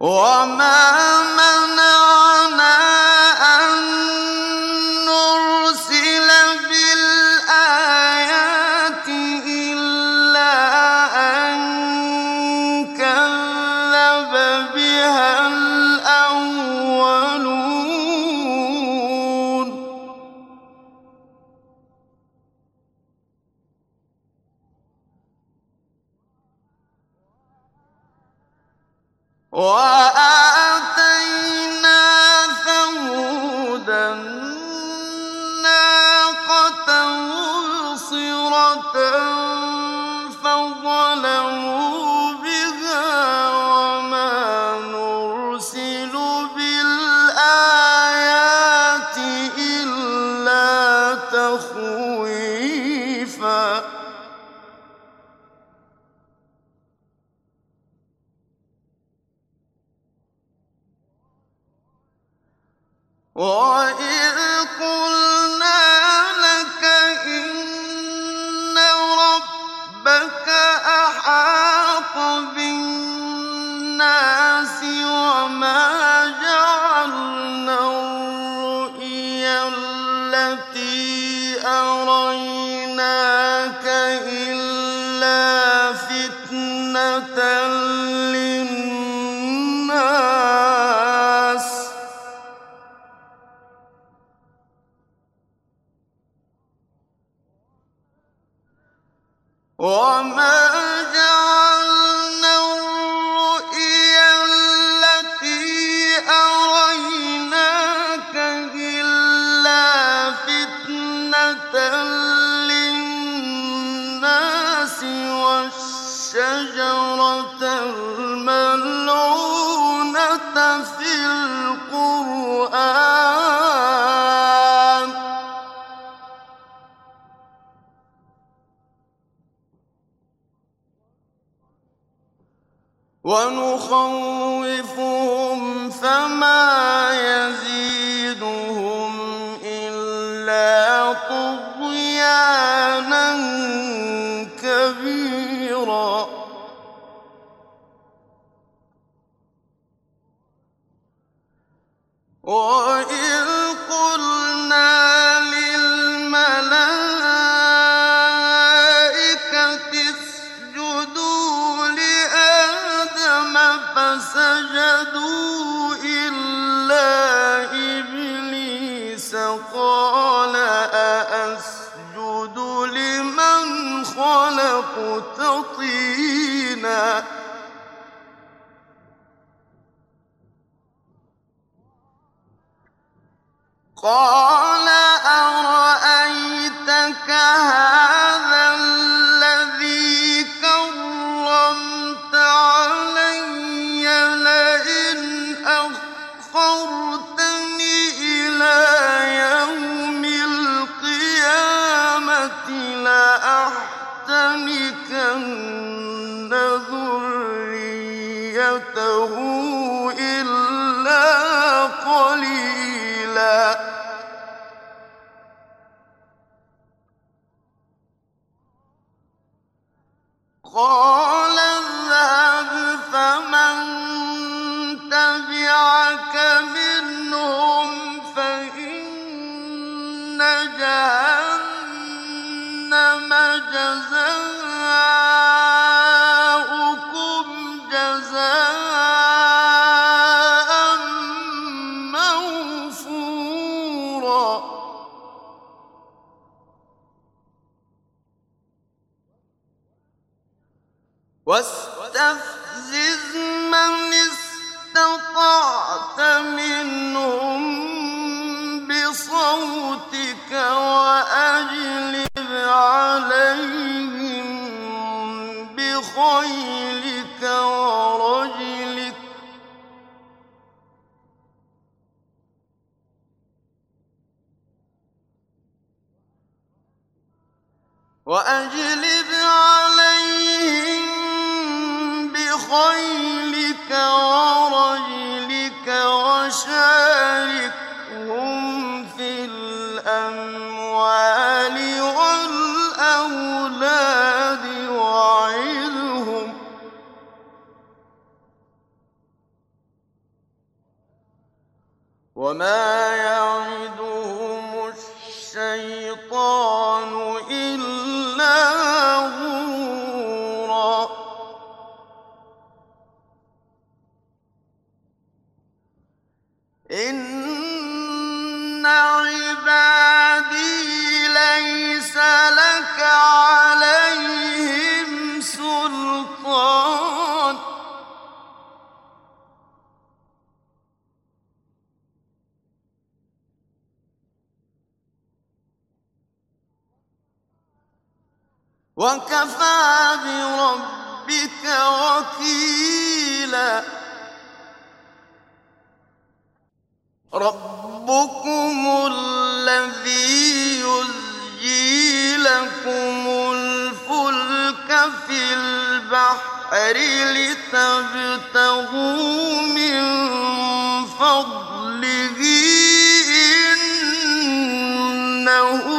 وما منعنا أن نرسل بالآيات إلا أن كذب بها الأولون وآتينا ثمود الناقة مبصرة فظلموا بها وما نرسل بالآيات إلا تخويفا وَإِذْ قُلْنَا لَكَ إِنَّ رَبَّكَ أَحَاطَ بِالنَّاسِ وَمَا جَعَلْنَا الرُّؤْيَا الَّتِي أَرَيْنَاكَ إِلَّا فِتْنَةً لِّلنَّاسِ وَمَا جَعَلْنَا الرُّؤْيَا الَّتِي أَرَيْنَاكَ إِلَّا فِتْنَةً لِّلنَّاسِ وَالشَّجَرَةَ الْمَلْعُونَةَ فِي الْقُرْآنِ وَنُخَوِّفُهُمْ فَمَا يَزِيدُهُمْ إِلَّا طُغْيَانًا كَبِيرًا وَإِذْ قُلْنَا لِلْمَلَائِكَةِ اسْجُدُوا لِآدَمَ فَسَجَدُوا إِلَّا إِبْلِيسَ قَالَ أَأَسْجُدُ لِمَنْ خَلَقْتَ طِينًا قَالَ أَرَأَيْتَكَ هَٰذَا الَّذِي كَرَّمْتَ عَلَيَّ لَئِنْ أَخَّرْتَنِ إِلَىٰ يَوْمِ الْقِيَامَةِ لَأَحْتَنِكَنَّ ذُرِّيَّتَهُ إِلَّا قَلِيلًا قَالَ اذْهَبْ فَمَن تَبِعَكَ مِنْهُمْ فَإِنَّ جَهَنَّمَ جَزَاؤُكُمْ جَزَاءً مَّوْفُورًا وَاسْتَفْزِزْ مَنِ اسْتَطَعْتَ مِنْهُم بِصَوْتِكَ وَأَجْلِبْ عَلَيْهِم بِخَيْلِكَ وَرَجِلِكَ وَشَارِكْهُمْ فِي الْأَمْوَالِ وَالْأَوْلَادِ وما يعدهم الشيطان إلا غرورا إن عبادي ليس لك عليهم سلطان وكفى بربك وكيلا ربكم الذي يزجي لكم الفلك في البحر لتبتغوا من فضله إنه